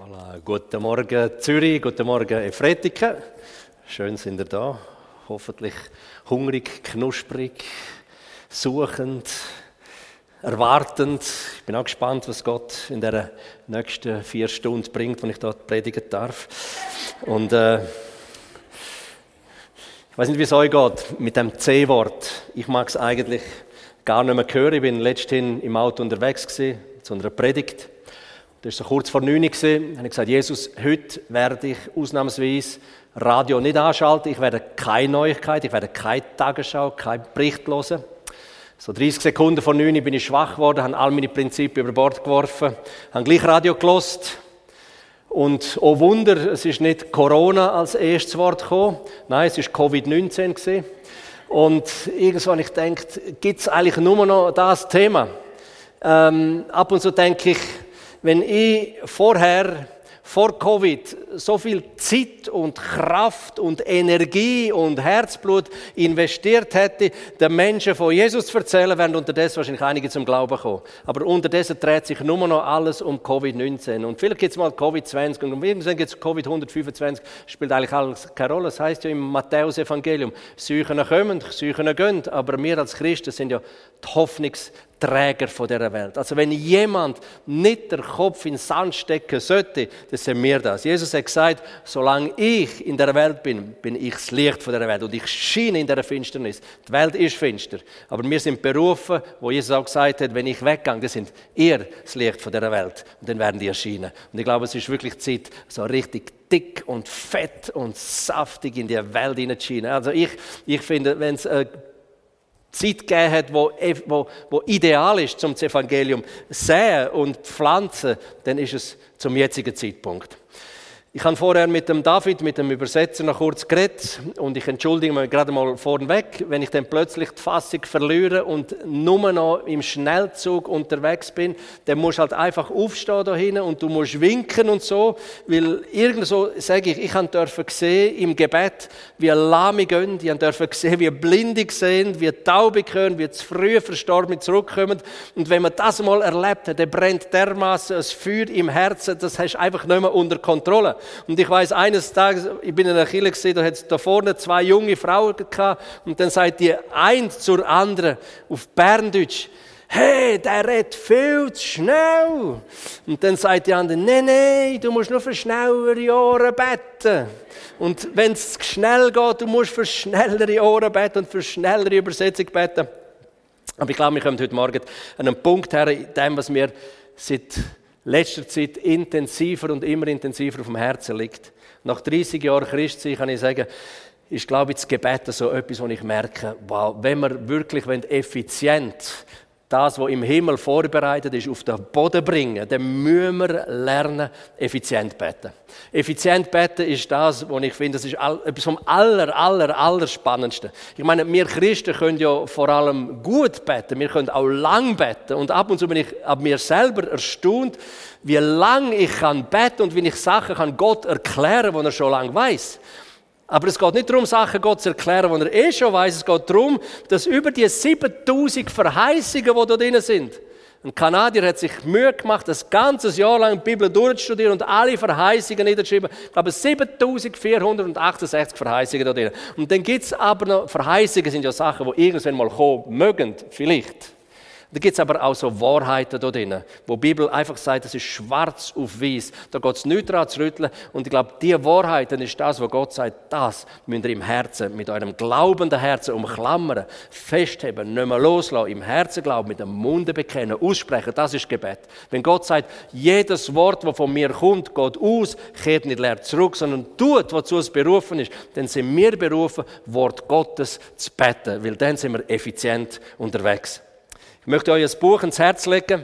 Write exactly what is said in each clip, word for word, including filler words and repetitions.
Voilà. Guten Morgen Zürich, guten Morgen Efretiken. Schön sind ihr da. Hoffentlich hungrig, knusprig, suchend, erwartend. Ich bin auch gespannt, was Gott in den nächsten vier Stunden bringt, wenn ich dort predigen darf. Und äh, ich weiß nicht, wie es euch geht mit dem C-Wort. Ich mag es eigentlich gar nicht mehr hören. Ich bin letzthin im Auto unterwegs gewesen, zu einer Predigt. Das war so kurz vor neun Uhr. Da habe ich gesagt, Jesus, heute werde ich ausnahmsweise Radio nicht anschalten. Ich werde keine Neuigkeit, ich werde keine Tagesschau, keinen Bericht hören. So dreißig Sekunden vor neun Uhr bin ich schwach geworden, habe all meine Prinzipien über Bord geworfen, habe gleich Radio gehört. Und oh Wunder, es ist nicht Corona als erstes Wort gekommen. Nein, es war Covid neunzehn gewesen. Und irgendwann habe ich gedacht, gibt es eigentlich nur noch das Thema? Ähm, ab und zu denke ich, wenn ich vorher, vor Covid, so viel Zeit und Kraft und Energie und Herzblut investiert hätte, den Menschen von Jesus zu erzählen, wären unterdessen wahrscheinlich einige zum Glauben kommen. Aber unterdessen dreht sich nur noch alles um Covid neunzehn. Und vielleicht gibt es mal Covid zwanzig und irgendwann gibt es Covid hundertfünfundzwanzig. Spielt eigentlich alles keine Rolle. Das heisst ja im Matthäus-Evangelium, Seuchen kommen, Seuchen gehen. Aber wir als Christen sind ja die Hoffnungs- Träger von dieser Welt. Also wenn jemand nicht den Kopf in den Sand stecken sollte, dann sind wir das. Jesus hat gesagt, solange ich in der Welt bin, bin ich das Licht von dieser Welt und ich scheine in dieser Finsternis. Die Welt ist finster, aber wir sind berufen, wo Jesus auch gesagt hat, wenn ich weggehe, dann sind ihr das Licht von dieser Welt und dann werden die erscheinen. Und ich glaube, es ist wirklich Zeit, so richtig dick und fett und saftig in die Welt hineinzuscheinen. Also ich, ich finde, wenn es äh, Zeit gegeben hat, wo, wo, wo ideal ist zum Evangelium säen und pflanzen, dann ist es zum jetzigen Zeitpunkt. Ich habe vorher mit dem David, mit dem Übersetzer, noch kurz geredet und ich entschuldige mich gerade mal vorneweg, wenn ich dann plötzlich die Fassung verliere und nur noch im Schnellzug unterwegs bin, dann musst du halt einfach aufstehen da hinten und du musst winken und so, weil irgendwo, sage ich, ich durfte sehen im Gebet, wie Lahme gehen, ich durfte sehen, wie Blinde sehen, wie Taube hören, wie zu früh Verstorbene zurückkommen und wenn man das mal erlebt hat, dann brennt dermaßen ein Feuer im Herzen, das hast du einfach nicht mehr unter Kontrolle. Und ich weiss, eines Tages, ich bin in einer Kirche gesehen, da hat es da vorne zwei junge Frauen gehabt und dann sagt die eine zur anderen auf Berndeutsch, hey, der redet viel zu schnell. Und dann sagt die andere, nein, nein, du musst nur für schnellere Ohren beten. Und wenn es schnell geht, du musst für schnellere Ohren beten und für schnellere Übersetzung beten. Aber ich glaube, wir kommen heute Morgen an einen Punkt her, in dem, was wir seit letzter Zeit intensiver und immer intensiver auf dem Herzen liegt. Nach dreißig Jahren Christsein kann ich sagen, ist, glaube ich, das Gebet so etwas, wo ich merke, wow, wenn wir wirklich effizient das, was im Himmel vorbereitet ist, auf den Boden bringen, dann müssen wir lernen, effizient beten. Effizient beten ist das, was ich finde, das ist etwas vom aller, aller, aller Spannendsten. Ich meine, wir Christen können ja vor allem gut beten, wir können auch lang beten. Und ab und zu bin ich ab mir selber erstaunt, wie lang ich kann beten und wie ich Sachen kann Gott erklären, die er schon lange weiß. Aber es geht nicht darum, Sachen Gott zu erklären, die er eh schon weiss. Es geht darum, dass über die siebentausend Verheißungen, die da drin sind, ein Kanadier hat sich Mühe gemacht, das ganze Jahr lang die Bibel durchzustudieren und alle Verheißungen niederzuschreiben. Ich glaube, siebentausendvierhundertachtundsechzig Verheißungen da drin. Und dann gibt es aber noch, Verheißungen sind ja Sachen, die irgendwann mal kommen mögen, vielleicht. Da gibt es aber auch so Wahrheiten da drin, wo die Bibel einfach sagt, das ist schwarz auf weiß. Da geht es nichts daran zu rütteln. Und ich glaube, diese Wahrheiten ist das, wo Gott sagt, das müsst ihr im Herzen, mit eurem glaubenden Herzen umklammern, festheben, nicht mehr loslassen, im Herzen glauben, mit dem Munde bekennen, aussprechen, das ist Gebet. Wenn Gott sagt, jedes Wort, das von mir kommt, geht aus, kehrt nicht leer zurück, sondern tut, wozu es berufen ist, dann sind wir berufen, Wort Gottes zu beten, weil dann sind wir effizient unterwegs. Ich möchte euch ein Buch ins Herz legen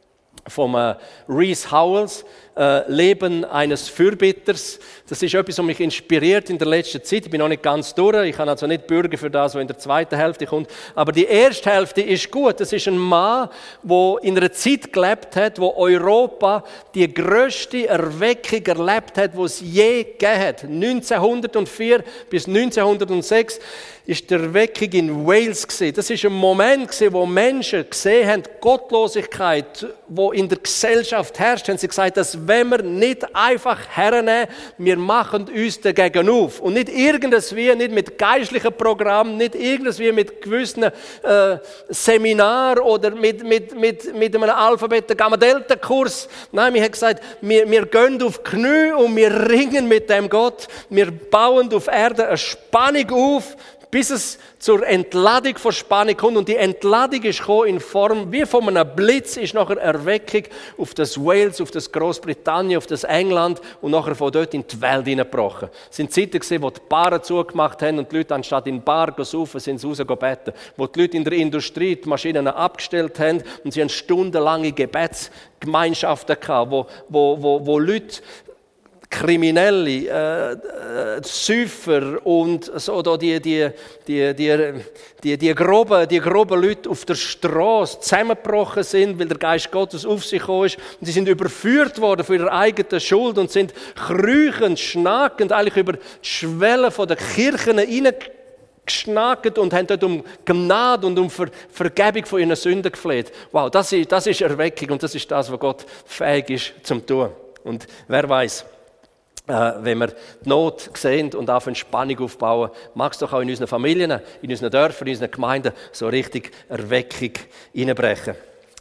vom äh, Rees Howells, äh, Leben eines Fürbitters. Das ist etwas, was mich inspiriert in der letzten Zeit. Ich bin noch nicht ganz durch. Ich kann also nicht bürgen für das, was in der zweiten Hälfte kommt. Aber die erste Hälfte ist gut. Das ist ein Mann, der in einer Zeit gelebt hat, wo Europa die grösste Erweckung erlebt hat, die es je gegeben hat. neunzehnhundertvier bis neunzehnhundertsechs ist die Erweckung in Wales gewesen. Das ist ein Moment gewesen, wo Menschen gesehen haben, Gottlosigkeit, wo in der Gesellschaft herrscht, haben sie gesagt, das wenn wir nicht einfach hernehmen, wir machen uns dagegen auf. Und nicht irgendwie, nicht mit geistlichen Programmen, nicht irgendwie mit gewissen äh, Seminaren oder mit, mit, mit, mit einem Alphabet-Gamma-Delta-Kurs. Nein, wir haben gesagt, wir, wir gehen auf die Knie und wir ringen mit dem Gott. Wir bauen auf Erde eine Spannung auf, bis es zur Entladung von Spannung kommt. Und die Entladung ist gekommen in Form, wie von einem Blitz, ist nachher Erweckung auf das Wales, auf das Großbritannien, auf das England und nachher von dort in die Welt hineingebrochen. Es sind Zeiten gewesen, wo die Baren zugemacht haben und die Leute anstatt in den Bar zu saufen, sind sie rausgebeten. Wo die Leute in der Industrie die Maschinen abgestellt haben und sie haben stundenlange Gebetsgemeinschaften gehabt, wo, wo, wo, wo Leute Kriminelle, äh, äh, Säufer und so da die die die die die die groben die groben Leute auf der Straße zusammengebrochen sind, weil der Geist Gottes auf sie gekommen ist. Und sie sind überführt worden von ihrer eigenen Schuld und sind kriechend, schnackend eigentlich über die Schwelle von der Kirchen hineingeschnackt und haben dort um Gnade und um Ver- Vergebung von ihren Sünden gefleht. Wow, das ist das ist Erweckung und das ist das, was Gott fähig ist zum tun. Und wer weiß, wenn wir die Not sehen und auf Spannung aufbauen, mag es doch auch in unseren Familien, in unseren Dörfern, in unseren Gemeinden so richtig Erweckung hineinbrechen.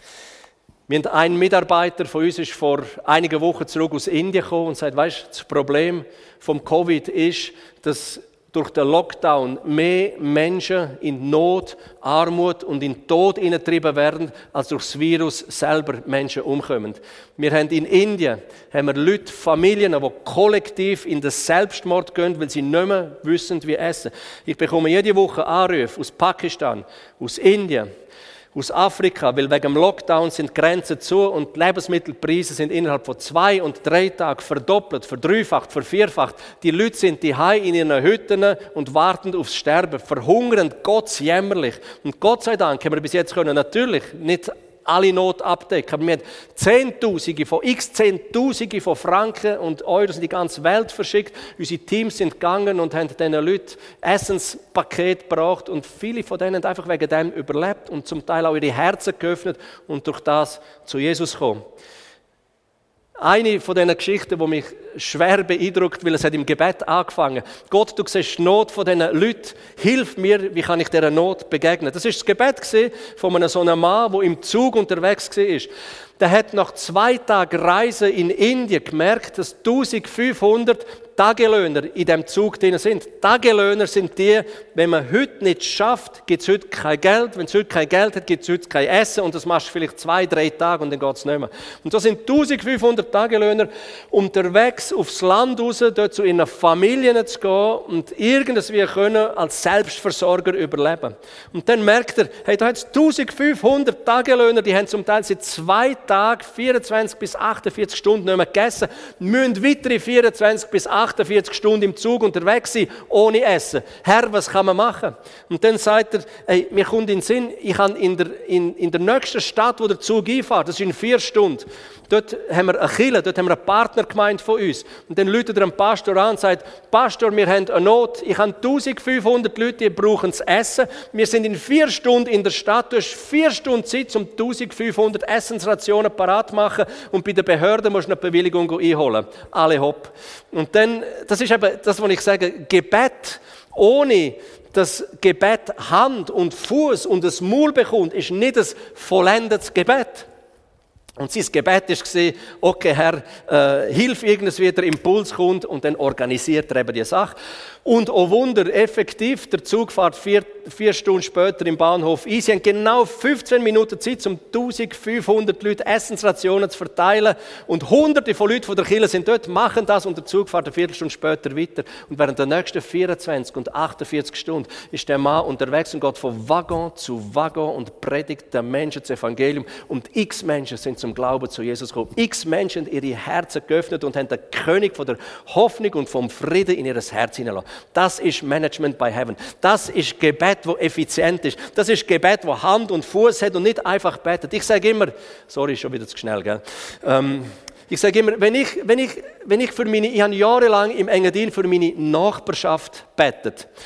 Wir haben einen Mitarbeiter von uns ist vor einigen Wochen zurück aus Indien gekommen und sagt, weißt du, das Problem vom Covid ist, dass durch den Lockdown mehr Menschen in Not, Armut und in Tod hineingetrieben werden, als durch das Virus selber Menschen umkommen. Wir haben in Indien haben wir Leute, Familien, die kollektiv in den Selbstmord gehen, weil sie nicht mehr wissen, wie essen. Ich bekomme jede Woche Anrufe aus Pakistan, aus Indien, aus Afrika, weil wegen dem Lockdown sind die Grenzen zu und die Lebensmittelpreise sind innerhalb von zwei und drei Tagen verdoppelt, verdreifacht, vervierfacht. Die Leute sind daheim in ihren Hütten und warten aufs Sterben, verhungern, gottsjämmerlich. Und Gott sei Dank haben wir bis jetzt können natürlich nicht alle Not abdecken. Aber wir haben Zehntausende von x Zehntausende von Franken und Euros in die ganze Welt verschickt. Unsere Teams sind gegangen und haben diesen Leuten Essenspaket gebracht und viele von denen haben einfach wegen dem überlebt und zum Teil auch ihre Herzen geöffnet und durch das zu Jesus gekommen. Eine von diesen Geschichten, die mich schwer beeindruckt, weil es hat im Gebet angefangen. Gott, du siehst die Not von diesen Leuten. Hilf mir, wie kann ich dieser Not begegnen? Das war das Gebet von einem so einem Mann, der im Zug unterwegs war. Der hat nach zwei Tagen Reise in Indien gemerkt, dass eintausendfünfhundert Tagelöhner in diesem Zug drin sind. Tagelöhner sind die, wenn man heute nicht schafft, gibt es heute kein Geld. Wenn es heute kein Geld hat, gibt es heute kein Essen. Und das machst du vielleicht zwei, drei Tage und dann geht es nicht mehr. Und da sind eintausendfünfhundert Tagelöhner unterwegs aufs Land raus, dort zu ihren Familien zu gehen und irgendwie können als Selbstversorger überleben. Und dann merkt er, hey, da hat es eintausendfünfhundert Tagelöhner, die haben zum Teil seit zwei Tagen vierundzwanzig bis achtundvierzig Stunden nicht mehr gegessen, müssen weitere vierundzwanzig bis achtundvierzig Stunden im Zug unterwegs sein, ohne Essen. Herr, was kann man machen? Und dann sagt er, hey, mir kommt in den Sinn, ich kann in der, in, in der nächsten Stadt, wo der Zug einfährt, das ist in vier Stunden, dort haben wir eine Kirche, dort haben wir einen Partnergemeinde von uns. Und dann ruft er einen Pastor an und sagt, Pastor, wir haben eine Not, ich habe eintausendfünfhundert Leute, die brauchen das Essen. Wir sind in vier Stunden in der Stadt, du hast vier Stunden Zeit, um eintausendfünfhundert Essensrationen parat zu machen und bei den Behörden musst du eine Bewilligung einholen. Alle hopp. Und dann, das ist eben das, was ich sage, Gebet ohne das Gebet Hand und Fuß und das Maul bekommt, ist nicht ein vollendetes Gebet. Und sein Gebet war, okay, Herr, äh, hilf irgendwie, der Impuls kommt und dann organisiert er eben die Sache. Und oh Wunder, effektiv, der Zug fährt vier, vier Stunden später im Bahnhof ein. Sie haben genau fünfzehn Minuten Zeit, um eintausendfünfhundert Leute Essensrationen zu verteilen. Und hunderte von Leuten von der Kirche sind dort, machen das und der Zug fährt eine Viertelstunde später weiter. Und während der nächsten vierundzwanzig und achtundvierzig Stunden ist der Mann unterwegs und geht von Waggon zu Waggon und predigt den Menschen das Evangelium. Und x Menschen sind zum Glauben zu Jesus gekommen. X Menschen haben ihre Herzen geöffnet und haben den König von der Hoffnung und vom Frieden in ihr Herz hineingelassen. Das ist Management by Heaven. Das ist Gebet, das effizient ist. Das ist Gebet, das Hand und Fuß hat und nicht einfach betet. Ich sage immer, sorry, schon wieder zu schnell, gell? Ähm, ich sage immer, wenn ich, wenn ich, wenn ich für meine, ich habe jahrelang im Engadin für meine Nachbarschaft betet.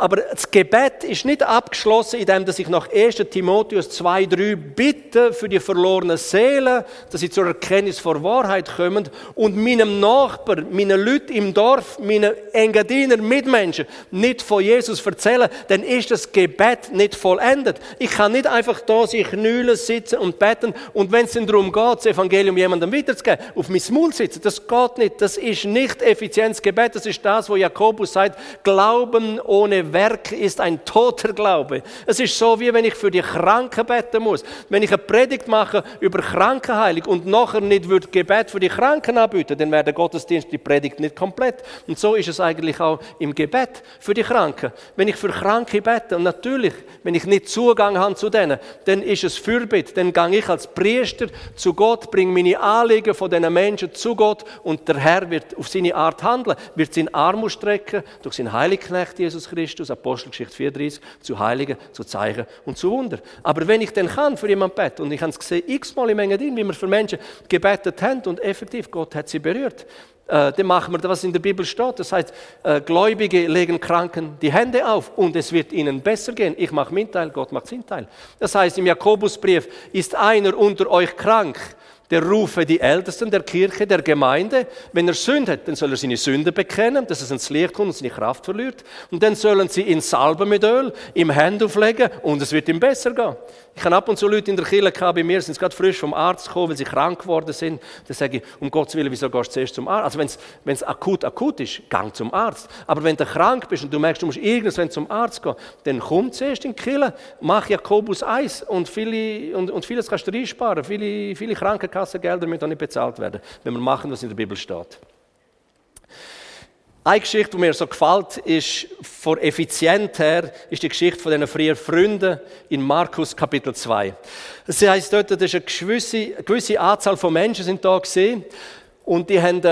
Aber das Gebet ist nicht abgeschlossen, indem ich nach erster Timotheus zwei, drei bitte für die verlorenen Seelen, dass sie zur Erkenntnis vor Wahrheit kommen und meinem Nachbar, meinen Leuten im Dorf, meinen Engadiner Mitmenschen nicht von Jesus erzählen, dann ist das Gebet nicht vollendet. Ich kann nicht einfach da sich knühlen, sitzen und beten und wenn es dann darum geht, das Evangelium jemandem weiterzugeben, auf mein Maul sitzen. Das geht nicht. Das ist nicht effizientes Gebet. Das ist das, wo Jakobus sagt, Glauben ohne Werk ist ein toter Glaube. Es ist so, wie wenn ich für die Kranken beten muss. Wenn ich eine Predigt mache über Krankenheilung und nachher nicht würde Gebet für die Kranken anbieten, dann wäre der Gottesdienst, die Predigt nicht komplett. Und so ist es eigentlich auch im Gebet für die Kranken. Wenn ich für Kranke bete, und natürlich, wenn ich nicht Zugang habe zu denen, dann ist es Fürbitte. Dann gehe ich als Priester zu Gott, bringe meine Anliegen von diesen Menschen zu Gott und der Herr wird auf seine Art handeln, wird seinen Arm ausstrecken, durch seinen Heiligenknecht Jesus Christus, Apostelgeschichte vierunddreißig, zu Heiligen, zu Zeichen und zu Wunder. Aber wenn ich dann kann für jemanden beten, und ich habe es gesehen, x-mal im Engadin, wie wir für Menschen gebetet haben und effektiv, Gott hat sie berührt, äh, dann machen wir das, was in der Bibel steht. Das heißt, äh, Gläubige legen Kranken die Hände auf und es wird ihnen besser gehen. Ich mache meinen Teil, Gott macht seinen Teil. Das heißt, im Jakobusbrief, ist einer unter euch krank, der rufe die Ältesten der Kirche, der Gemeinde. Wenn er Sünde hat, dann soll er seine Sünde bekennen, dass es ins Licht kommt und seine Kraft verliert. Und dann sollen sie ihn salben mit Öl, ihm Hände auflegen und es wird ihm besser gehen. Ich habe ab und zu Leute in der Kirche gehabt, bei mir sind gerade frisch vom Arzt gekommen, weil sie krank geworden sind. Dann sage ich, um Gottes Willen, wieso gehst du zuerst zum Arzt? Also wenn es, wenn es akut, akut ist, gang zum Arzt. Aber wenn du krank bist und du merkst, du musst irgendwann zum Arzt gehen, dann komm zuerst in die Kirche, mach Jakobus eins und, viele, und, und vieles kannst du einsparen. Viele, viele Krankenkassengelder müssen auch nicht bezahlt werden, wenn wir machen, was in der Bibel steht. Eine Geschichte, die mir so gefällt, ist von Effizienz her, ist die Geschichte von diesen früheren Freunden in Markus Kapitel zwei. Das heisst dort, dass eine gewisse, eine gewisse Anzahl von Menschen sind da gesehen und die haben,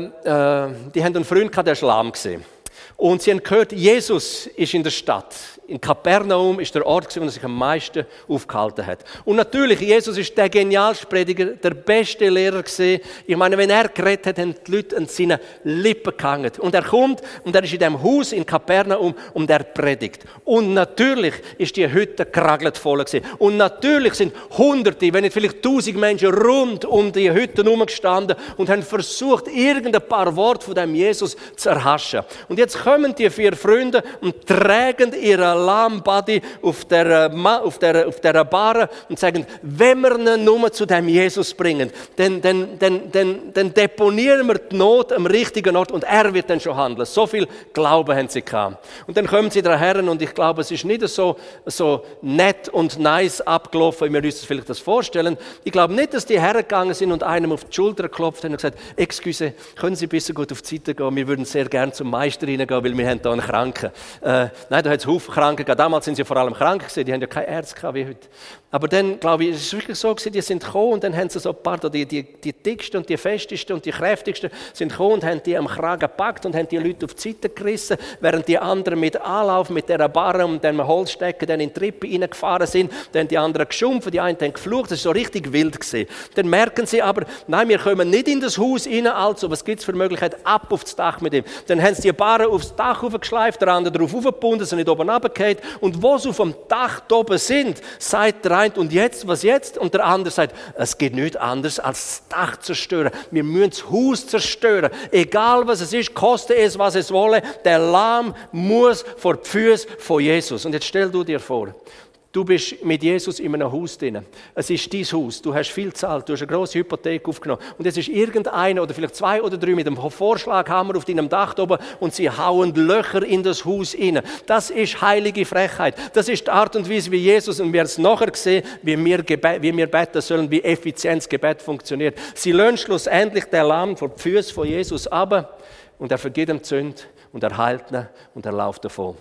äh, die haben einen Freund gehabt, der ist lahm gesehen. Und sie haben gehört, Jesus ist in der Stadt. In Kapernaum ist der Ort, wo er sich am meisten aufgehalten hat. Und natürlich, Jesus ist der genialste Prediger, der beste Lehrer gewesen. Ich meine, wenn er geredet hat, haben die Leute an seinen Lippen gehangen. Und er kommt und er ist in diesem Haus in Kapernaum und er predigt. Und natürlich ist die Hütte geragelt voll gewesen. Und natürlich sind Hunderte, wenn nicht vielleicht tausend Menschen rund um die Hütte herumgestanden und haben versucht, irgendein paar Worte von dem Jesus zu erhaschen. Und jetzt kommen die vier Freunde und tragen ihre Lahmbody auf der, auf der, auf der Bahre und sagen, wenn wir ihn nur zu dem Jesus bringen, dann, dann, dann, dann, dann deponieren wir die Not am richtigen Ort und er wird dann schon handeln. So viel Glauben haben sie gehabt. Und dann kommen sie daher und ich glaube, es ist nicht so, so nett und nice abgelaufen, wie wir uns vielleicht das vorstellen. Ich glaube nicht, dass die hergegangen sind und einem auf die Schulter geklopft haben und gesagt, excuse, können Sie ein bisschen gut auf die Seite gehen, wir würden sehr gerne zum Meister reingehen, weil wir haben da einen Kranken. Äh, nein, da hat es Haufen Kranken gegeben. Damals sind sie vor allem krank gewesen, die haben ja keine Ärzte gehabt wie heute. Aber dann, glaube ich, ist es wirklich so gewesen, die sind gekommen und dann haben sie so ein paar, die, die, die dicksten und die festesten und die kräftigsten sind gekommen und haben die am Kragen gepackt und haben die Leute auf die Seite gerissen, während die anderen mit Anlauf, mit dieser Barre und dem Holzstecken dann in die Treppe reingefahren sind, dann die anderen geschumpft, die einen haben geflucht, das war so richtig wild gewesen. Dann merken sie aber, nein, wir kommen nicht in das Haus rein, also was gibt es für Möglichkeit, ab aufs Dach mit ihm. Dann haben sie die Barre aufs Dach hochgeschleift, der andere darauf aufgebunden, sind nicht oben runtergefallen und wo sie auf dem Dach oben sind, sagt der eine, und jetzt, was jetzt? Und der andere sagt, es geht nicht anders, als das Dach zerstören. Wir müssen das Haus zerstören. Egal was es ist, koste es, was es wolle, der Lahm muss vor die Füße von Jesus. Und jetzt stell du dir vor, du bist mit Jesus in einem Haus drin. Es ist dein Haus. Du hast viel gezahlt. Du hast eine grosse Hypothek aufgenommen. Und jetzt ist irgendeiner oder vielleicht zwei oder drei mit einem Vorschlaghammer auf deinem Dach oben und sie hauen Löcher in das Haus rein. Das ist heilige Frechheit. Das ist die Art und Weise, wie Jesus, und wir haben es nachher gesehen, wie wir, Gebet, wie wir beten sollen, wie effizient das Gebet funktioniert. Sie lassen schlussendlich den Lamm vor die Füße von Jesus ab und er vergibt ihm die Sünde und er heilt ihn und er läuft davon.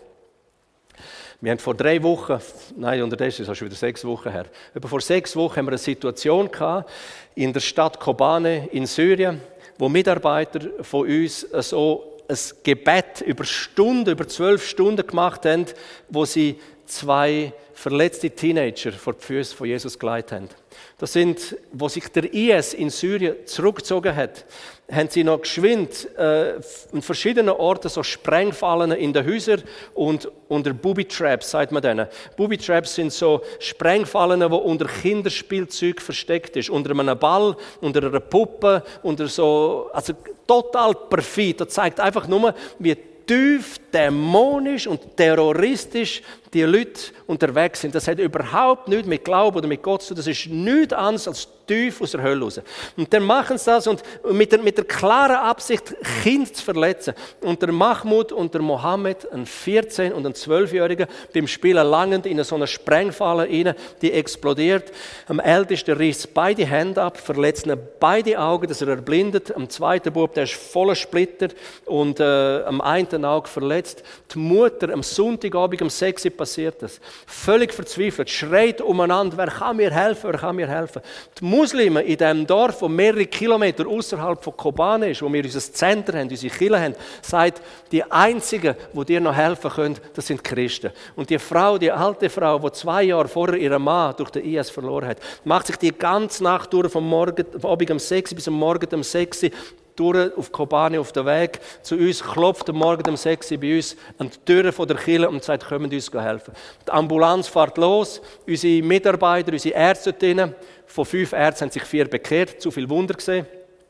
Wir haben vor drei Wochen, nein, unterdessen ist es schon wieder sechs Wochen her, etwa vor sechs Wochen haben wir eine Situation gehabt in der Stadt Kobane in Syrien, wo Mitarbeiter von uns so ein Gebet über Stunden, über zwölf Stunden gemacht haben, wo sie zwei verletzte Teenager vor die Füße von Jesus geleitet haben. Das sind, wo sich der I S in Syrien zurückgezogen hat. haben sie noch geschwind äh, an verschiedenen Orten so Sprengfallen in den Häusern und unter Booby-Traps, sagt man denen. Booby-Traps sind so Sprengfallen, die unter Kinderspielzeug versteckt ist. Unter einem Ball, unter einer Puppe, unter so, also total perfid. Das zeigt einfach nur, wie tief dämonisch und terroristisch die Leute unterwegs sind. Das hat überhaupt nichts mit Glauben oder mit Gott zu tun. Das ist nichts anderes als tief aus der Hölle raus. Und dann machen sie das und mit der, mit der klaren Absicht, Kind zu verletzen. Und der Mahmoud und der Mohammed, ein vierzehn- und ein zwölfjähriger, beim Spielen langend in so eine Sprengfalle rein, die explodiert. Am Ältesten reißt beide Hände ab, verletzt ihn beide Augen, dass er erblindet. Am zweiten Bub, der ist voller Splitter und äh, am einen Auge verletzt. Die Mutter am Sonntagabend um sechs Uhr passiert das. Völlig verzweifelt, schreit umeinander, wer kann mir helfen, wer kann mir helfen. Die Muslime in diesem Dorf, das mehrere Kilometer außerhalb von Kobane ist, wo wir unser Zentrum haben, unsere Kirche haben, sagt, die Einzigen, die dir noch helfen können, das sind Christen. Und die Frau, die alte Frau, die zwei Jahre vorher ihren Mann durch den I S verloren hat, macht sich die ganze Nacht durch, vom Morgen, vom Abend um sechs bis am Morgen um sechs durch auf Kobane auf den Weg zu uns, klopft am Morgen um sechs Uhr bei uns an die Türen von der Kirche und sagt, kommen uns helfen. Die Ambulanz fährt los, unsere Mitarbeiter, unsere Ärztinnen, von fünf Ärzten haben sich vier bekehrt, zu viel Wunder gesehen.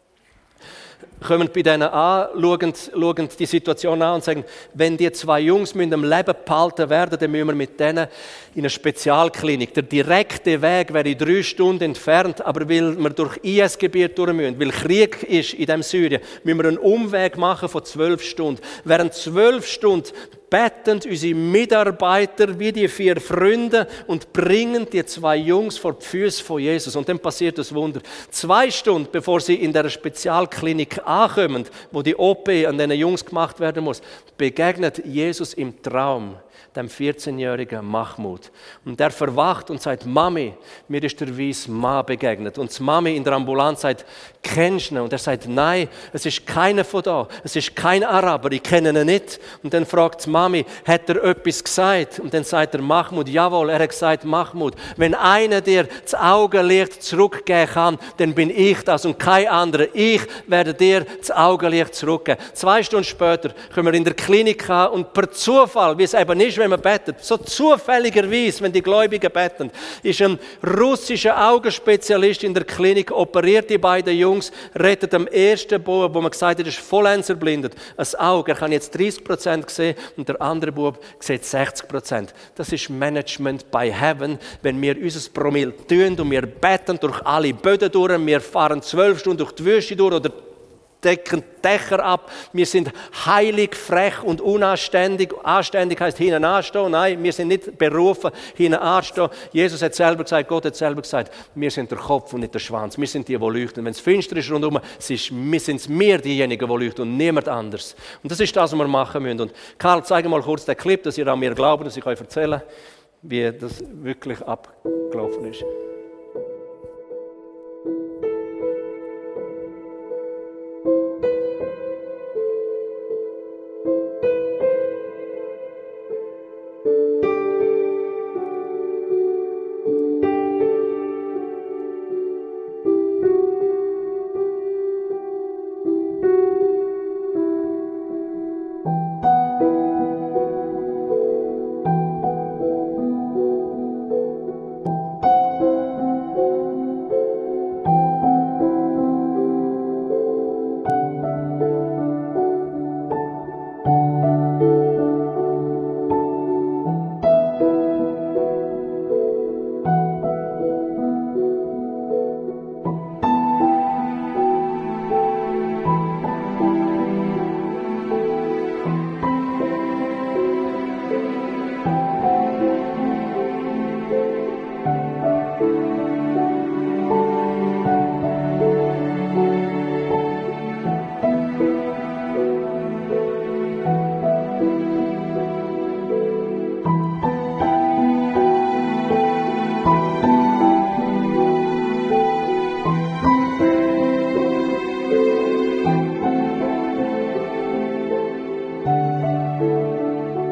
Kommen bei denen an, schauen, schauen die Situation an und sagen, wenn die zwei Jungs am Leben behalten werden, dann müssen wir mit denen in eine Spezialklinik. Der direkte Weg wäre drei Stunden entfernt, aber weil wir durch I S-Gebiet durch müssen, weil Krieg ist in dem Syrien, müssen wir einen Umweg machen von zwölf Stunden. Während zwölf Stunden beten unsere Mitarbeiter wie die vier Freunde und bringen die zwei Jungs vor die Füße von Jesus. Und dann passiert das Wunder. Zwei Stunden, bevor sie in der Spezialklinik ankommen, wo die O P an diesen Jungs gemacht werden muss, begegnet Jesus im Traum dem vierzehnjährigen Mahmoud. Und der verwacht und sagt, Mami, mir ist der weisse Mann begegnet. Und die Mami in der Ambulanz sagt, kennst du ihn? Und er sagt, nein, es ist keiner von da. Es ist kein Araber, ich kenne ihn nicht. Und dann fragt die Mami, hat er etwas gesagt? Und dann sagt der Mahmoud, jawohl, er hat gesagt, Mahmoud, wenn einer dir das Augenlicht zurückgeben kann, dann bin ich das und kein anderer. Ich werde dir das Augenlicht zurückgeben. Zwei Stunden später kommen wir in der Klinik an und per Zufall, wie es eben ist, wenn man betet, so zufälligerweise, wenn die Gläubigen beten, ist ein russischer Augenspezialist in der Klinik, operiert die beiden Jungs, rettet am ersten Bub, wo man gesagt hat, er ist vollends erblindet, ein Auge, er kann jetzt dreißig Prozent sehen und der andere Bub sieht sechzig Prozent. Das ist Management by Heaven, wenn wir unser Promille tun und wir beten durch alle Böden durch, wir fahren zwölf Stunden durch die Wüste durch oder decken Dächer ab. Wir sind heilig, frech und unanständig. Anständig heisst hinten anstehen. Nein, wir sind nicht berufen, hinten anstehen. Jesus hat selber gesagt, Gott hat selber gesagt, wir sind der Kopf und nicht der Schwanz. Wir sind die, die leuchten. Wenn es finster ist rundherum, sind es wir diejenigen, die leuchten und niemand anders. Und das ist das, was wir machen müssen. Und Karl, zeige mal kurz den Clip, dass ihr an mir glaubt, dass ich euch erzählen kann, wie das wirklich abgelaufen ist.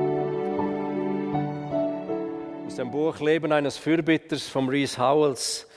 Leben eines Fürbitters von Rees Howells.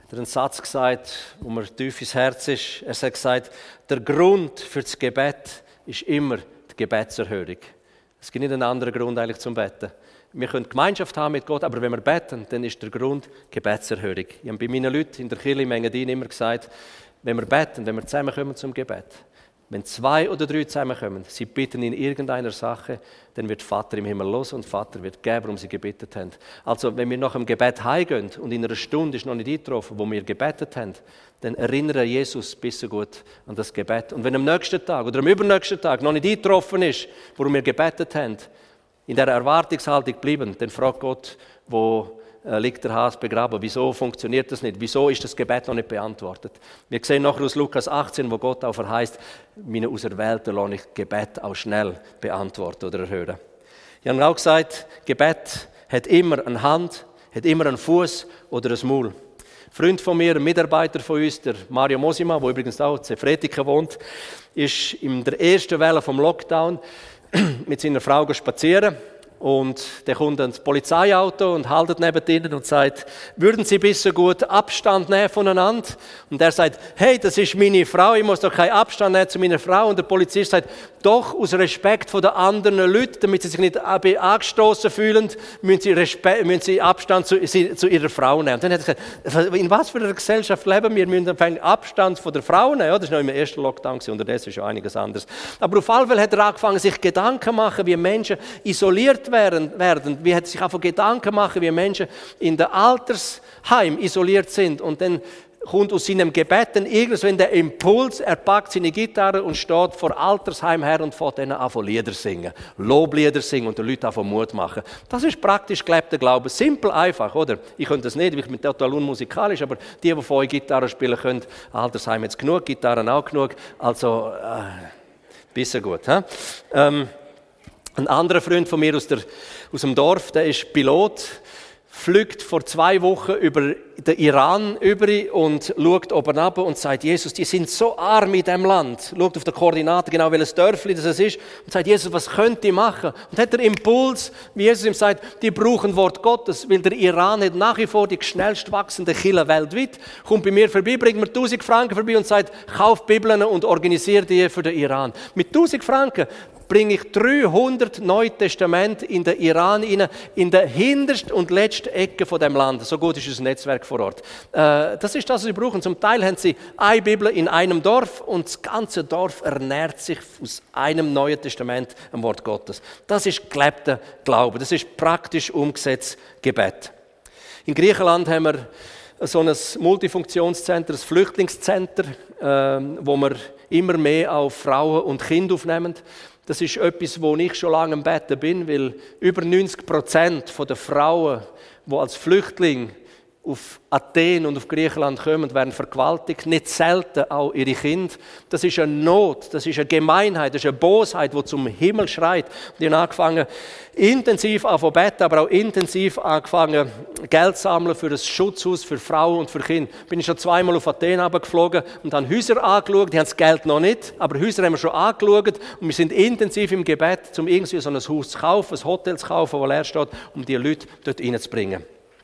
Er hat einen Satz gesagt, wo mir tief ins Herz ist. Er hat gesagt, der Grund für das Gebet ist immer die Gebetserhörung. Es gibt nicht einen anderen Grund eigentlich zum Beten. Wir können Gemeinschaft haben mit Gott, aber wenn wir beten, dann ist der Grund Gebetserhörung. Ich habe bei meinen Leuten in der Kirche in Engadin immer gesagt, wenn wir beten, wenn wir zusammenkommen zum Gebet, wenn zwei oder drei zusammenkommen, sie bitten in irgendeiner Sache, dann wird Vater im Himmel los und Vater wird geben, warum sie gebetet haben. Also wenn wir nach dem Gebet heimgehen und in einer Stunde ist noch nicht eingetroffen, wo wir gebetet haben, dann erinnere Jesus bis so gut an das Gebet. Und wenn am nächsten Tag oder am übernächsten Tag noch nicht eingetroffen ist, worum wir gebetet haben, in der Erwartungshaltung bleiben, dann fragt Gott, wo liegt der Hase begraben. Wieso funktioniert das nicht? Wieso ist das Gebet noch nicht beantwortet? Wir sehen nachher aus Lukas achtzehn, wo Gott auch verheißt, meine Auserwählten lasse ich Gebet auch schnell beantworten oder erhören. Ich habe auch gesagt, Gebet hat immer eine Hand, hat immer einen Fuß oder ein Maul. Ein Freund von mir, ein Mitarbeiter von uns, der Mario Mosima, der übrigens auch in Zefretiken wohnt, ist in der ersten Welle vom Lockdown mit seiner Frau spazieren. Und der kommt ins Polizeiauto und haltet neben ihnen und sagt, würden Sie ein bisschen gut Abstand nehmen voneinander? Und er sagt, hey, das ist meine Frau, ich muss doch keinen Abstand nehmen zu meiner Frau. Und der Polizist sagt, doch, aus Respekt vor den anderen Leuten, damit sie sich nicht angestoßen fühlen, müssen sie, Respekt, müssen sie Abstand zu, sie, zu ihrer Frau nehmen. Und dann hat er gesagt, in was für einer Gesellschaft leben wir? Wir müssen Abstand von der Frau nehmen. Ja, das war noch im ersten Lockdown, unterdessen ist ja einiges anderes. Aber auf jeden Fall hat er angefangen, sich Gedanken zu machen, wie Menschen isoliert werden, wie hat sich einfach Gedanken machen, wie Menschen in den Altersheim isoliert sind. Und dann kommt aus seinem Gebet dann irgendwann der Impuls, er packt seine Gitarre und steht vor Altersheim her und fängt dann an, Lieder singen, Loblieder singen und den Leuten an Mut machen. Das ist praktisch gelebter Glaube. Simpel, einfach, oder? Ich könnte das nicht, weil ich bin total unmusikalisch, aber die, die von euch Gitarre spielen können, Altersheim jetzt genug, Gitarren auch genug, also äh, bisschen gut. He? Ähm, Ein anderer Freund von mir aus, der, aus dem Dorf, der ist Pilot, fliegt vor zwei Wochen über den Iran über und schaut oben runter und sagt, Jesus, die sind so arm in diesem Land. Schaut auf die Koordinaten, genau welches Dörfli das ist, und sagt, Jesus, was könnt ihr machen? Und hat der Impuls, wie Jesus ihm sagt, die brauchen Wort Gottes, weil der Iran hat nach wie vor die schnellst wachsende Kirche weltweit, kommt bei mir vorbei, bringt mir tausend Franken vorbei und sagt, kauf Bibeln und organisiere die für den Iran. Mit tausend Franken bringe ich dreihundert Neue Testamente in den Iran rein, in der hintersten und letzten Ecke von dem Land. So gut ist unser Netzwerk vor Ort. Äh, das ist das, was sie brauchen. Zum Teil haben sie eine Bibel in einem Dorf und das ganze Dorf ernährt sich aus einem Neuen Testament, am Wort Gottes. Das ist gelebter Glaube. Das ist praktisch umgesetzt Gebet. In Griechenland haben wir so ein Multifunktionszentrum, ein Flüchtlingscenter, äh, wo wir immer mehr auf Frauen und Kinder aufnehmen. Das ist etwas, wo ich schon lange am Betten bin, weil über neunzig Prozent der Frauen, die als Flüchtling auf Athen und auf Griechenland kommen, werden vergewaltigt, nicht selten auch ihre Kinder. Das ist eine Not, das ist eine Gemeinheit, das ist eine Bosheit, die zum Himmel schreit. Und ich habe angefangen, intensiv zu beten, aber auch intensiv angefangen, Geld zu sammeln für ein Schutzhaus für Frauen und für Kinder. Bin ich schon zweimal auf Athen runtergeflogen und habe Häuser angeschaut, die haben das Geld noch nicht, aber Häuser haben wir schon angeschaut und wir sind intensiv im Gebet, um irgendwie so ein Haus zu kaufen, ein Hotel zu kaufen, das leer steht, um die Leute dort reinzubringen.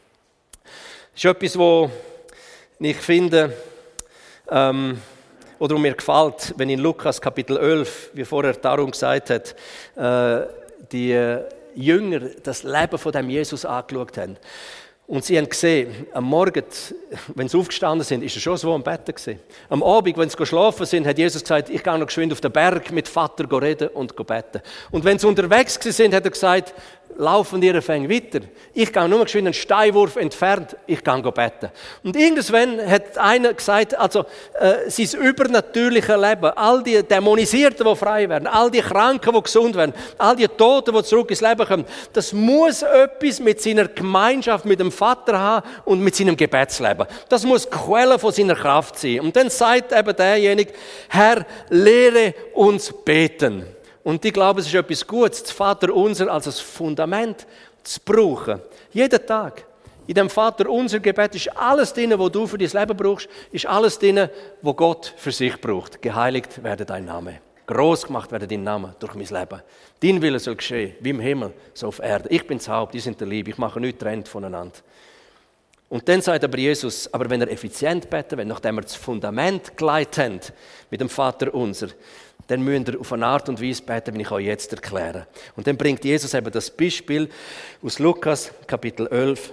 Das ist etwas, was ich finde, ähm, oder mir gefällt, wenn in Lukas Kapitel elf, wie vorher darum gesagt hat, äh, die Jünger das Leben von dem Jesus angeschaut haben. Und sie haben gesehen, am Morgen, wenn sie aufgestanden sind, ist er schon so am Betten gewesen. Am Abend, wenn sie schlafen sind, hat Jesus gesagt, ich gehe noch geschwind auf den Berg mit Vater reden und beten. Und wenn sie unterwegs sind, hat er gesagt, laufen ihre Fänge weiter. Ich gehe nur geschwind einen Steinwurf entfernt, ich gehe beten. Und irgendwann hat einer gesagt, also äh, sein übernatürliches Leben, all die Dämonisierten, die frei werden, all die Kranken, die gesund werden, all die Toten, die zurück ins Leben kommen, das muss etwas mit seiner Gemeinschaft, mit dem Vater haben und mit seinem Gebetsleben. Das muss die Quelle von seiner Kraft sein. Und dann sagt eben derjenige, Herr, lehre uns beten. Und ich glaube, es ist etwas Gutes, das Vaterunser als ein Fundament zu brauchen. Jeden Tag. In dem Vaterunser Gebet ist alles drin, was du für dein Leben brauchst, ist alles drin, was Gott für sich braucht. Geheiligt werde dein Name. Gross gemacht werde dein Name durch mein Leben. Dein Wille soll geschehen, wie im Himmel, so auf Erde. Ich bin das Haupt, die sind der Liebe. Ich mache nichts trennt voneinander. Und dann sagt aber Jesus, aber wenn ihr effizient betet, wenn nachdem wir das Fundament geleitet haben mit dem Vater unser, dann müsst ihr auf eine Art und Weise beten, wie ich euch jetzt erkläre. Und dann bringt Jesus eben das Beispiel aus Lukas, Kapitel elf,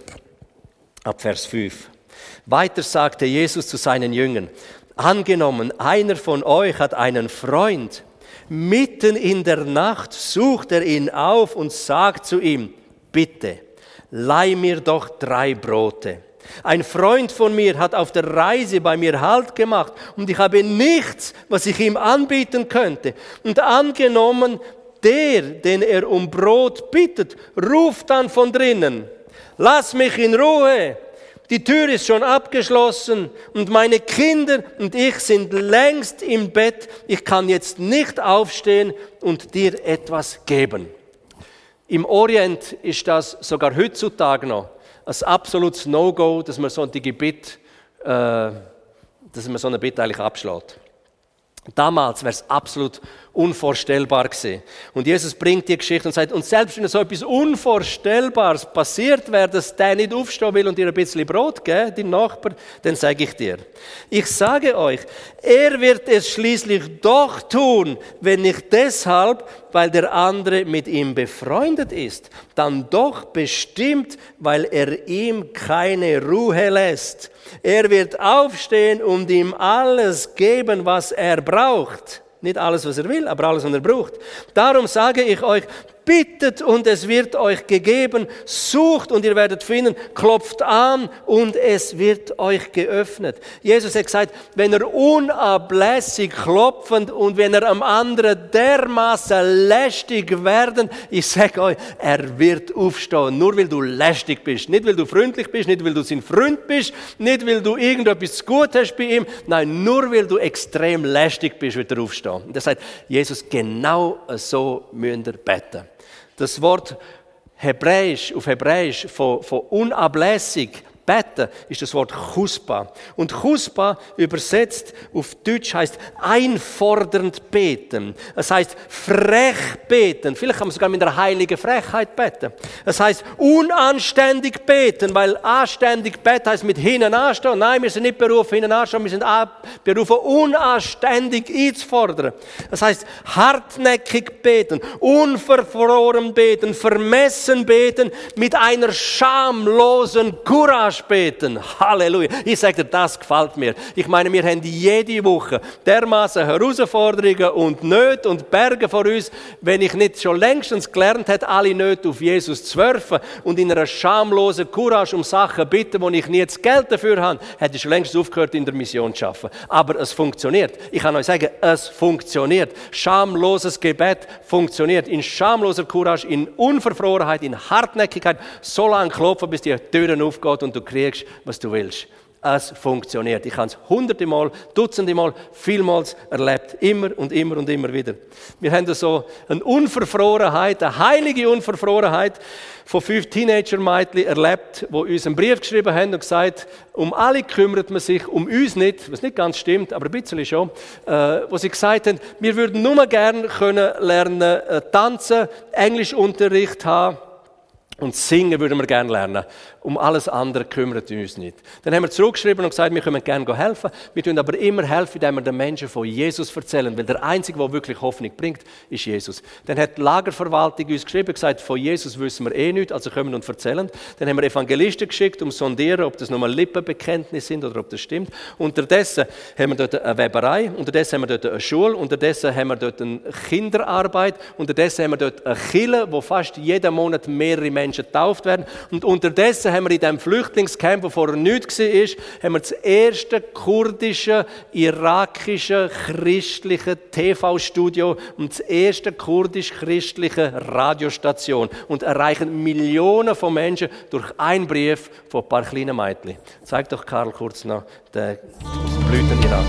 ab Vers fünf. Weiter sagte Jesus zu seinen Jüngern, angenommen, einer von euch hat einen Freund, mitten in der Nacht sucht er ihn auf und sagt zu ihm, bitte, leih mir doch drei Brote. Ein Freund von mir hat auf der Reise bei mir Halt gemacht und ich habe nichts, was ich ihm anbieten könnte. Und angenommen, der, den er um Brot bittet, ruft dann von drinnen, lass mich in Ruhe. Die Tür ist schon abgeschlossen und meine Kinder und ich sind längst im Bett. Ich kann jetzt nicht aufstehen und dir etwas geben. Im Orient ist das sogar heutzutage noch ein absolutes No-Go, dass man so ein Gebet, äh, dass man so ein Gebet eigentlich abschlägt. Damals wäre es absolut unvorstellbar gewesen. Und Jesus bringt die Geschichte und sagt, und selbst wenn so etwas Unvorstellbares passiert wäre, dass der nicht aufstehen will und dir ein bisschen Brot geben, dein Nachbar, dann sage ich dir, ich sage euch, er wird es schließlich doch tun, wenn nicht deshalb, weil der andere mit ihm befreundet ist, dann doch bestimmt, weil er ihm keine Ruhe lässt. Er wird aufstehen und ihm alles geben, was er braucht. Nicht alles, was er will, aber alles, was er braucht. Darum sage ich euch, bittet und es wird euch gegeben, sucht und ihr werdet finden, klopft an und es wird euch geöffnet. Jesus hat gesagt, wenn er unablässig klopfend und wenn er am anderen dermaßen lästig werden, ich sage euch, er wird aufstehen, nur weil du lästig bist. Nicht, weil du freundlich bist, nicht, weil du sein Freund bist, nicht, weil du irgendetwas zu gut hast bei ihm, nein, nur weil du extrem lästig bist, wird er aufstehen. Und er sagt, Jesus, genau so müsst ihr beten. Das Wort Hebräisch, auf Hebräisch von, von unablässig, beten, ist das Wort Chuspa. Und Chuspa übersetzt auf Deutsch heißt einfordernd beten. Es heißt frech beten. Vielleicht kann man sogar mit einer heiligen Frechheit beten. Es heißt unanständig beten, weil anständig beten heißt mit hinten anstehen. Nein, wir sind nicht berufen, hinten anstehen, wir sind berufen, unanständig einzufordern. Es heißt hartnäckig beten, unverfroren beten, vermessen beten, mit einer schamlosen Courage beten. Halleluja. Ich sage dir, das gefällt mir. Ich meine, wir haben jede Woche dermaßen Herausforderungen und Nöte und Berge vor uns. Wenn ich nicht schon längstens gelernt hätte, alle Nöte auf Jesus zu werfen und in einer schamlosen Courage um Sachen bitten, wo ich nie das Geld dafür habe, hätte ich schon längst aufgehört, in der Mission zu arbeiten. Aber es funktioniert. Ich kann euch sagen, es funktioniert. Schamloses Gebet funktioniert. In schamloser Courage, in Unverfrorenheit, in Hartnäckigkeit, so lange klopfen, bis die Türen aufgehen und du kriegst, was du willst. Es funktioniert. Ich habe es hunderte Mal, dutzende Mal, vielmals erlebt. Immer und immer und immer wieder. Wir haben so eine Unverfrorenheit, eine heilige Unverfrorenheit von fünf Teenager-Mädchen erlebt, die uns einen Brief geschrieben haben und gesagt, um alle kümmert man sich, um uns nicht, was nicht ganz stimmt, aber ein bisschen schon, äh, wo sie gesagt haben, wir würden nur gerne können lernen, äh, tanzen, Englischunterricht haben, und singen würden wir gerne lernen. Um alles andere kümmert uns nicht. Dann haben wir zurückgeschrieben und gesagt, wir können gerne helfen. Wir tun aber immer helfen, indem wir den Menschen von Jesus erzählen. Weil der Einzige, der wirklich Hoffnung bringt, ist Jesus. Dann hat die Lagerverwaltung uns geschrieben und gesagt, von Jesus wissen wir eh nichts, also können wir uns erzählen. Dann haben wir Evangelisten geschickt, um zu sondieren, ob das nur Lippenbekenntnisse sind oder ob das stimmt. Unterdessen haben wir dort eine Weberei, unterdessen haben wir dort eine Schule, unterdessen haben wir dort eine Kinderarbeit, unterdessen haben wir dort eine Kirche, wo fast jeden Monat mehrere Menschen getauft werden. Und unterdessen haben wir in diesem Flüchtlingscamp, wo vorher nichts war, haben wir das erste kurdische, irakische, christliche T V-Studio und das erste kurdisch-christliche Radiostation und erreichen Millionen von Menschen durch einen Brief von ein paar kleinen Mädchen. Zeig doch Karl kurz noch den Blüten Irak.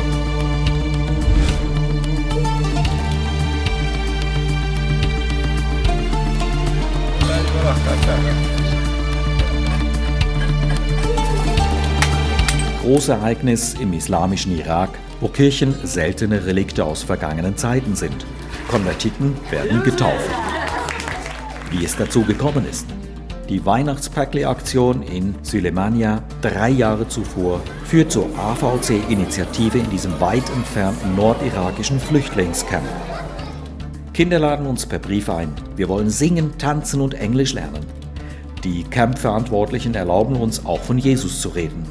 Großereignis im islamischen Irak, wo Kirchen seltene Relikte aus vergangenen Zeiten sind. Konvertiten werden getauft. Wie es dazu gekommen ist. Die Weihnachtspäckli-Aktion in Sulemania drei Jahre zuvor führt zur A V C-Initiative in diesem weit entfernten nordirakischen Flüchtlingscamp. Kinder laden uns per Brief ein. Wir wollen singen, tanzen und Englisch lernen. Die Camp-Verantwortlichen erlauben uns, auch von Jesus zu reden.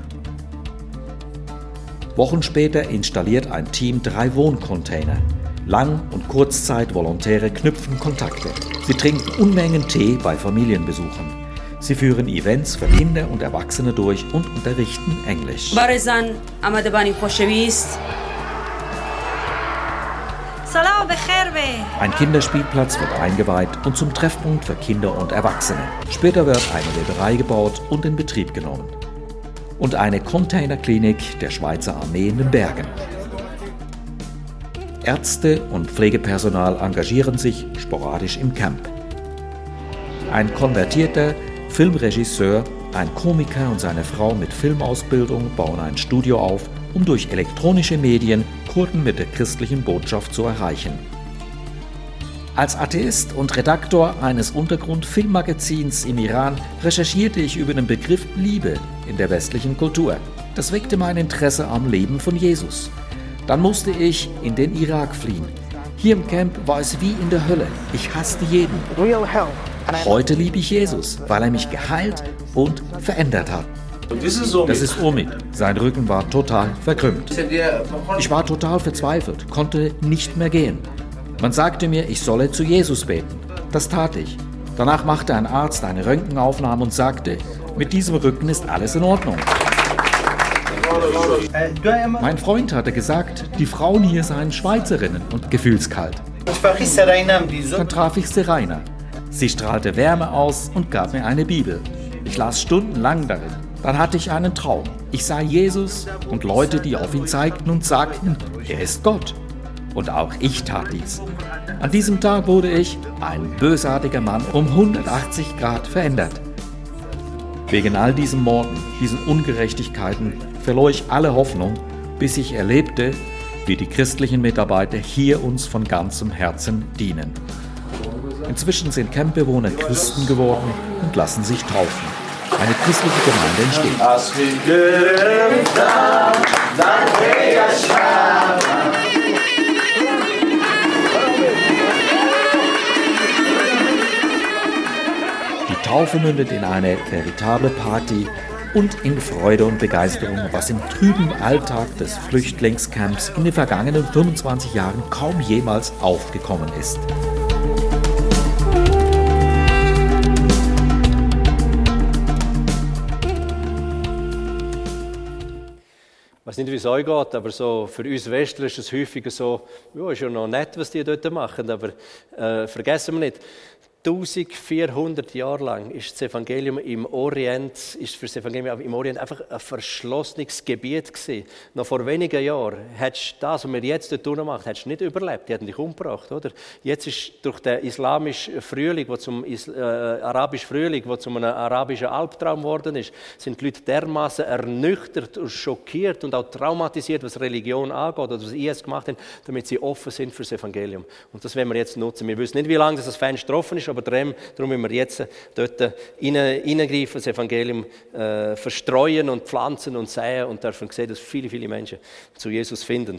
Wochen später installiert ein Team drei Wohncontainer. Lang- und Kurzzeit-Volontäre knüpfen Kontakte. Sie trinken Unmengen Tee bei Familienbesuchen. Sie führen Events für Kinder und Erwachsene durch und unterrichten Englisch. Barizan Amadabani Khoshevist. Salam bekherbe. Ein Kinderspielplatz wird eingeweiht und zum Treffpunkt für Kinder und Erwachsene. Später wird eine Weberei gebaut und in Betrieb genommen. Und eine Containerklinik der Schweizer Armee in den Bergen. Ärzte und Pflegepersonal engagieren sich sporadisch im Camp. Ein konvertierter Filmregisseur, ein Komiker und seine Frau mit Filmausbildung bauen ein Studio auf, um durch elektronische Medien Kurden mit der christlichen Botschaft zu erreichen. Als Atheist und Redaktor eines Untergrund-Filmmagazins im Iran recherchierte ich über den Begriff Liebe in der westlichen Kultur. Das weckte mein Interesse am Leben von Jesus. Dann musste ich in den Irak fliehen. Hier im Camp war es wie in der Hölle. Ich hasste jeden. Heute liebe ich Jesus, weil er mich geheilt und verändert hat. Das ist Omid. Sein Rücken war total verkrümmt. Ich war total verzweifelt, konnte nicht mehr gehen. Man sagte mir, ich solle zu Jesus beten. Das tat ich. Danach machte ein Arzt eine Röntgenaufnahme und sagte, mit diesem Rücken ist alles in Ordnung. Mein Freund hatte gesagt, die Frauen hier seien Schweizerinnen und gefühlskalt. Dann traf ich Seraina. Sie strahlte Wärme aus und gab mir eine Bibel. Ich las stundenlang darin. Dann hatte ich einen Traum. Ich sah Jesus und Leute, die auf ihn zeigten und sagten, er ist Gott. Und auch ich tat dies. An diesem Tag wurde ich, ein bösartiger Mann, um hundertachtzig Grad verändert. Wegen all diesen Morden, diesen Ungerechtigkeiten verlor ich alle Hoffnung, bis ich erlebte, wie die christlichen Mitarbeiter hier uns von ganzem Herzen dienen. Inzwischen sind Campbewohner Christen geworden und lassen sich taufen. Eine christliche Gemeinde entsteht. Die Taufe mündet in eine veritable Party und in Freude und Begeisterung, was im trüben Alltag des Flüchtlingscamps in den vergangenen fünfundzwanzig Jahren kaum jemals aufgekommen ist. Ich weiß nicht, wie es euch geht, aber so für uns Westler ist es häufig so, ja, ist ja noch nett, was die dort machen, aber äh, vergessen wir nicht, eintausendvierhundert Jahre lang ist das Evangelium im Orient, ist für das Evangelium im Orient einfach ein verschlossenes Gebiet gewesen. Noch vor wenigen Jahren hättest du das, was wir jetzt dort machen, hättest du nicht überlebt. Die hätten dich umgebracht, oder? Jetzt ist durch den islamischen Frühling, wo zum Is- äh, arabischen Frühling, wo zum einem arabischen Albtraum geworden ist, sind die Leute dermaßen ernüchtert und schockiert und auch traumatisiert, was Religion angeht oder was I S gemacht haben, damit sie offen sind für das Evangelium. Und das werden wir jetzt nutzen. Wir wissen nicht, wie lange das Fenster offen ist, aber darum, darum müssen wir jetzt dort hineingreifen, das Evangelium äh, verstreuen und pflanzen und säen und dürfen sehen, dass viele, viele Menschen zu Jesus finden.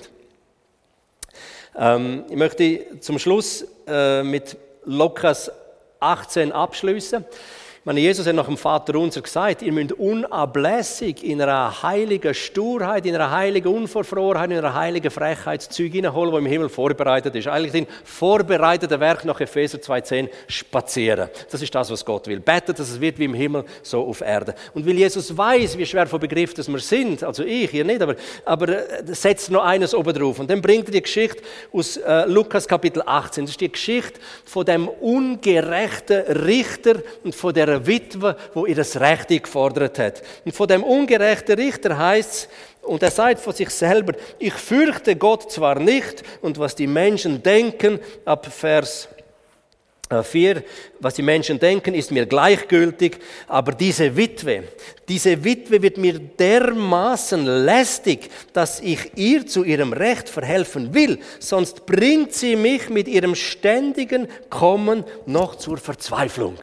Ähm, ich möchte zum Schluss äh, mit Lukas achtzehn abschließen. Ich meine, Jesus hat nach dem Vater unser gesagt, ihr müsst unablässig in einer heiligen Sturheit, in einer heiligen Unverfrorenheit, in einer heiligen Frechheit das Zeug hineinholen, das im Himmel vorbereitet ist. Eigentlich den vorbereiteten Werk nach Epheser zwei zehn spazieren. Das ist das, was Gott will. Betet, dass es wird wie im Himmel, so auf Erde. Und weil Jesus weiß, wie schwer von Begriff dass wir sind, also ich hier nicht, aber, aber äh, setzt noch eines oben drauf. Und dann bringt er die Geschichte aus äh, Lukas Kapitel achtzehn. Das ist die Geschichte von dem ungerechten Richter und von der Witwe, wo ihr das Recht gefordert hat. Und von dem ungerechten Richter heißt es, und er sagt von sich selber, ich fürchte Gott zwar nicht, und was die Menschen denken, ab Vers vier, was die Menschen denken, ist mir gleichgültig, aber diese Witwe, diese Witwe wird mir dermaßen lästig, dass ich ihr zu ihrem Recht verhelfen will, sonst bringt sie mich mit ihrem ständigen Kommen noch zur Verzweiflung.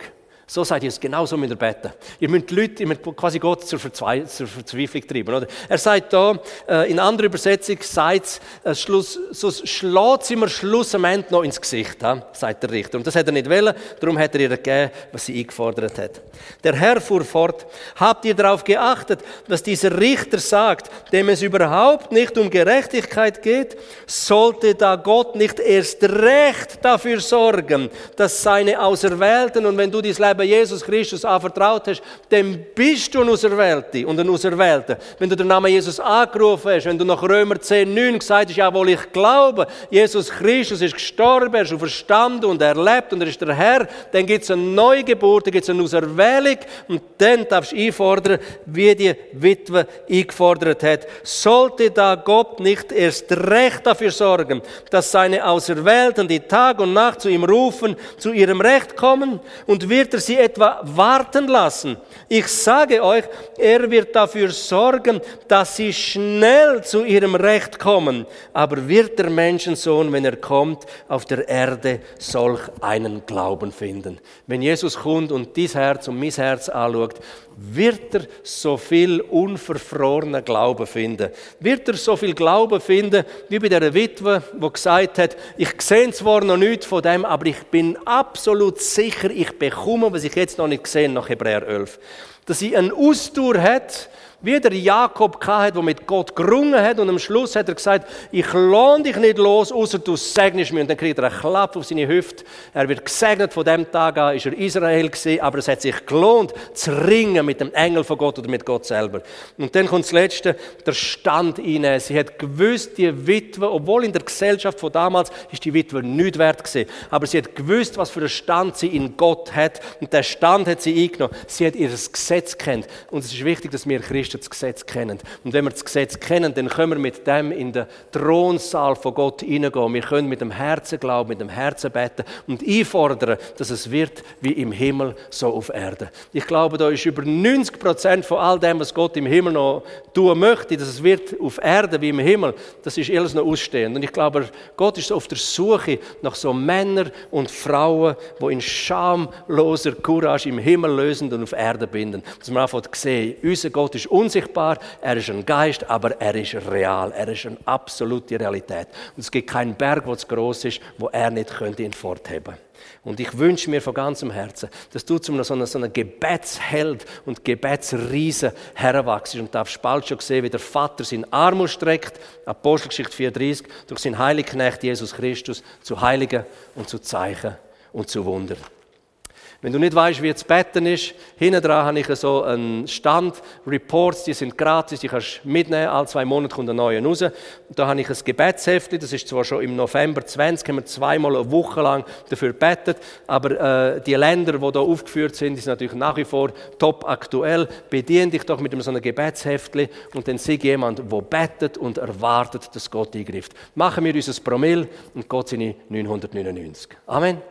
So sagt Jesus, genau so müsst ihr beten. Ihr müsst die Leute, ihr müsst quasi Gott zur, Verzwe- zur Verzweiflung treiben. Oder? Er sagt da, äh, in anderer Übersetzung, sagt äh, Schluss, so schlägt sie mir Schluss am Ende noch ins Gesicht, ha? Sagt der Richter. Und das hat er nicht wollen, darum hat er ihr gegeben, was sie eingefordert hat. Der Herr fuhr fort, habt ihr darauf geachtet, was dieser Richter sagt, dem es überhaupt nicht um Gerechtigkeit geht, sollte da Gott nicht erst recht dafür sorgen, dass seine Auserwählten, und wenn du dein Leben Jesus Christus anvertraut hast, dann bist du ein Auserwählter und ein Auserwählter. Wenn du den Namen Jesus angerufen hast, wenn du nach Römer zehn neun gesagt hast, jawohl, ich glaube, Jesus Christus ist gestorben, er ist verstanden und er lebt und er ist der Herr, dann gibt es eine Neugeburt, dann gibt es eine Auserwählung und dann darfst du einfordern, wie die Witwe eingefordert hat. Sollte da Gott nicht erst recht dafür sorgen, dass seine Auserwählten, die Tag und Nacht zu ihm rufen, zu ihrem Recht kommen, und wird er sie etwa warten lassen? Ich sage euch, er wird dafür sorgen, dass sie schnell zu ihrem Recht kommen. Aber wird der Menschensohn, wenn er kommt, auf der Erde solch einen Glauben finden? Wenn Jesus kommt und dein Herz und mein Herz anschaut, wird er so viel unverfrorenen Glauben finden? Wird er so viel Glauben finden, wie bei der Witwe, die gesagt hat, ich sehe zwar noch nichts von dem, aber ich bin absolut sicher, ich bekomme, was ich jetzt noch nicht gesehen nach Hebräer elf. Dass sie eine Ausdauer hat, wie der Jakob hatte, der mit Gott gerungen hat, und am Schluss hat er gesagt, ich lohne dich nicht los, außer du segnest mich. Und dann kriegt er einen Klapp auf seine Hüfte. Er wird gesegnet, von dem Tag an ist er Israel gewesen, aber es hat sich gelohnt, zu ringen mit dem Engel von Gott oder mit Gott selber. Und dann kommt das Letzte, der Stand inne. Sie hat gewusst, die Witwe, obwohl in der Gesellschaft von damals ist die Witwe nichts wert gewesen, aber sie hat gewusst, was für einen Stand sie in Gott hat, und der Stand hat sie eingenommen. Sie hat ihr Gesetz kennt. Und es ist wichtig, dass wir Christen das Gesetz kennen. Und wenn wir das Gesetz kennen, dann können wir mit dem in den Thronsaal von Gott hineingehen. Wir können mit dem Herzen glauben, mit dem Herzen beten und einfordern, dass es wird wie im Himmel, so auf Erden. Ich glaube, da ist über neunzig Prozent von all dem, was Gott im Himmel noch tun möchte, dass es wird auf Erden wie im Himmel, das ist alles noch ausstehend. Und ich glaube, Gott ist auf der Suche nach so Männern und Frauen, die in schamloser Courage im Himmel lösen und auf Erden binden. Dass wir einfach sehen, unser Gott ist unsichtbar, er ist ein Geist, aber er ist real, er ist eine absolute Realität. Und es gibt keinen Berg, der zu gross ist, wo er nicht könnte ihn fortheben. Und ich wünsche mir von ganzem Herzen, dass du zu so einem, so einem Gebetsheld und Gebetsriese heranwachst und darfst bald schon sehen, wie der Vater seinen Arm ausstreckt, Apostelgeschichte vierunddreißig, durch seinen Heiligenknecht Jesus Christus zu Heiligen und zu Zeichen und zu Wundern. Wenn du nicht weißt, wie zu beten ist, hinten dran habe ich so einen Stand, Reports, die sind gratis, die kannst du mitnehmen, alle zwei Monate kommt ein neuer raus. Und da habe ich ein Gebetsheft, das ist zwar schon im November zwanzig, haben wir zweimal eine Woche lang dafür gebetet, aber äh, die Länder, die da aufgeführt sind, die sind natürlich nach wie vor top aktuell. Bedien dich doch mit so einem Gebetsheftli und dann sieh jemand, der betet und erwartet, dass Gott eingreift. Machen wir unser Promille und Gott seine neunhundertneunundneunzig. Amen.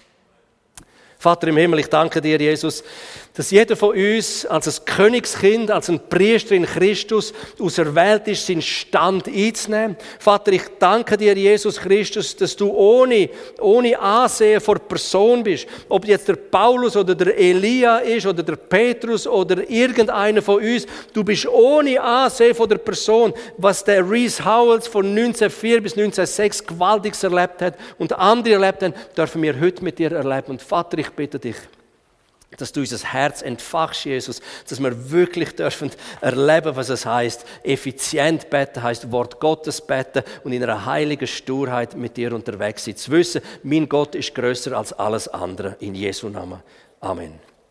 Vater im Himmel, ich danke dir, Jesus, dass jeder von uns als ein Königskind, als ein Priester in Christus auserwählt ist, seinen Stand einzunehmen. Vater, ich danke dir, Jesus Christus, dass du ohne, ohne Ansehen vor Person bist. Ob jetzt der Paulus oder der Elia ist oder der Petrus oder irgendeiner von uns, du bist ohne Ansehen von der Person, was der Rees Howells von neunzehnhundertvier bis neunzehnhundertsechs gewaltiges erlebt hat und andere erlebt haben, dürfen wir heute mit dir erleben. Und Vater, ich bitte dich, dass du unser Herz entfachst, Jesus, dass wir wirklich dürfen erleben, was es heißt, effizient beten, heißt Wort Gottes beten und in einer heiligen Sturheit mit dir unterwegs sein. Zu wissen, mein Gott ist grösser als alles andere. In Jesu Namen. Amen.